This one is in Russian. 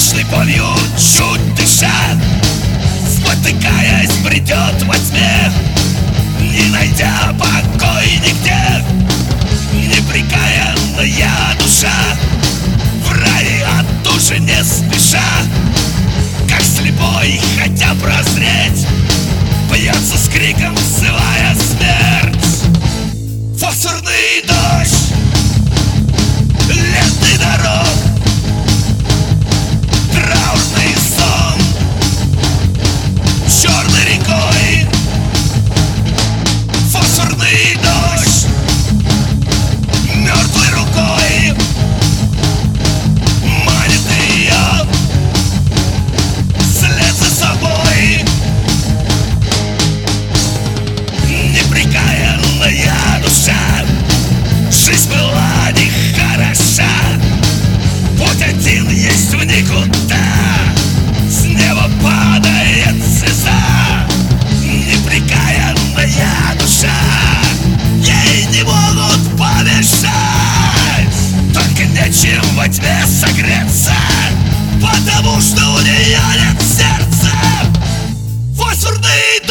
Вечной болью чуть дыша, спотыкаясь, бредет во тьме, не найдя покой нигде. Непрекаянная душа в рай от души не спеша, как слепой, хотя прозреть, бьется с криком, взывая смерть. Фосфорный дождь ленты дорог, траурный сон черной рекой. Фосфорный дождь мертвой рукой манит ее вслед за собой. Непрекаянная душа, жизнь была нехороша, путь один есть в никуда, с неба падает слеза. Непрекаянная душа, ей не могут помешать, только нечем во тьме согреться, потому что у нее нет сердца. Фосфорный